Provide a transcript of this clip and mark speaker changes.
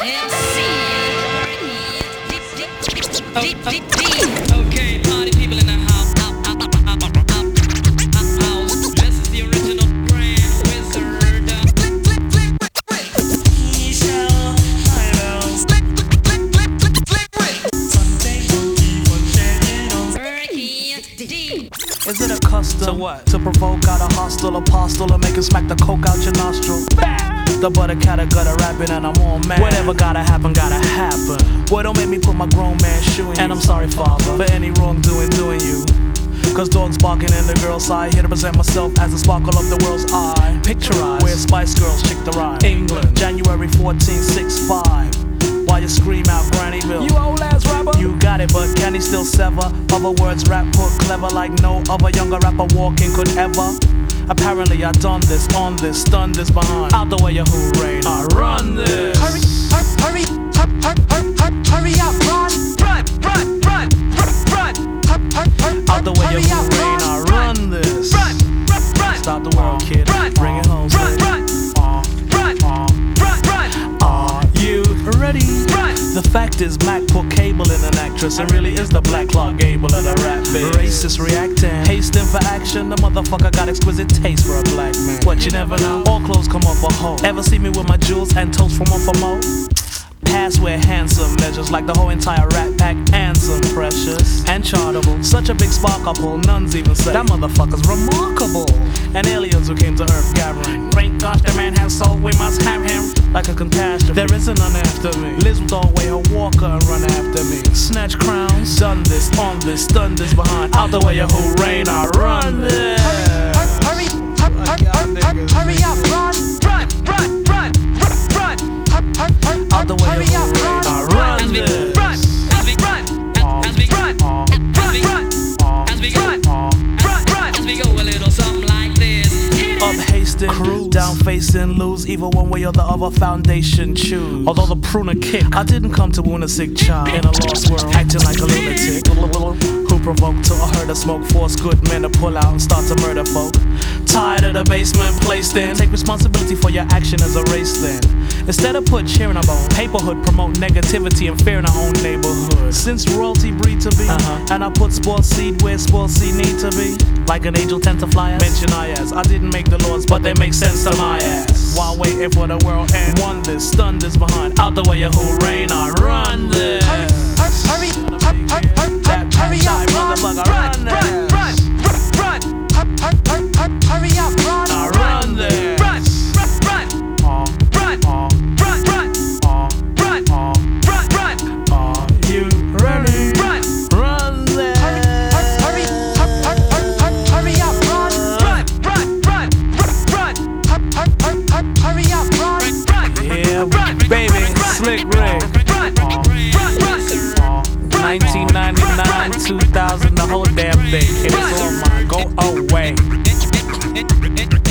Speaker 1: Okay, party people in the house. This is the original Grand Wizard.
Speaker 2: Is it a custom
Speaker 1: to what?
Speaker 2: to provoke out a hostile apostle and make it smack the coke out your nostril? The butter cat gutter rapping and I'm on man. Whatever gotta happen, gotta happen. Boy, don't make me put my grown man shoe in. And I'm sorry, father, for any wrongdoing doing you. Cause dogs barking in the girl's side. Here to present myself as the sparkle of the world's eye. Picturize where Spice Girls chick the ride. England, January 14, 6-5. While you scream out Grannyville, you old ass rapper. You got it, but can he still sever? Other words rap put clever like no other younger rapper walking could ever. Apparently I done this, on this, stun this behind. Out the way you who reign, I run this.
Speaker 3: Hurry up, run, run.
Speaker 2: Out the way you who reign, I run this. Stop the world, kid. Bring it home, Are you ready? The fact is, Mac put cable in an actress and really is the Black Clark Gable of the rap biz. Racist reacting, hasting for action. The motherfucker got exquisite taste for a black man. What you never know? All clothes come off a hoe. Ever see me with my jewels and toast from off a mo? Pass where handsome measures like the whole entire Rat Pack. Handsome, precious, and chartable. Such a big spark I pull, nuns even say that motherfucker's remarkable. And aliens who came to Earth gathering. Great gosh, the man has soul, we must have him. Like a catastrophe, there isn't none after me. Liz with all way her walker and run after me. Snatch crowns, done this, on this, stun this behind. Out the way you who reign, I run this.
Speaker 3: Hurry up, run.
Speaker 2: Out the way you who reign, I run this.
Speaker 1: As we go a little something like this.
Speaker 2: Up hasting, cruise, down facing, lose either one way or the other, foundation choose. Although the pruner kick, I didn't come to wound a sick child in a lost world, acting like a lunatic. Who provoked till I heard a smoke, force good men to pull out and start to murder folk. Tired of the basement placed in, take responsibility for your action as a race then. Instead of put cheering about paperhood, promote negativity and fear in our own neighborhood. Since royalty breed to be, and I put sports seed where sports seed need to be. Like an angel tend to fly as. Mention I as, I didn't make the laws, but they make sense to my ass. While waiting for the world end, won this, stun this behind. Out the way you who reign, I run this.
Speaker 3: Hurry up,
Speaker 2: motherfucker, run this.
Speaker 3: Hurry up, run.
Speaker 2: I run this. Are you ready? Run this.
Speaker 3: Hurry up, run. Hurry up, run.
Speaker 2: Yeah, baby, Slick Rick. 1999, 2000, the whole damn thing. It's all mine. Go away.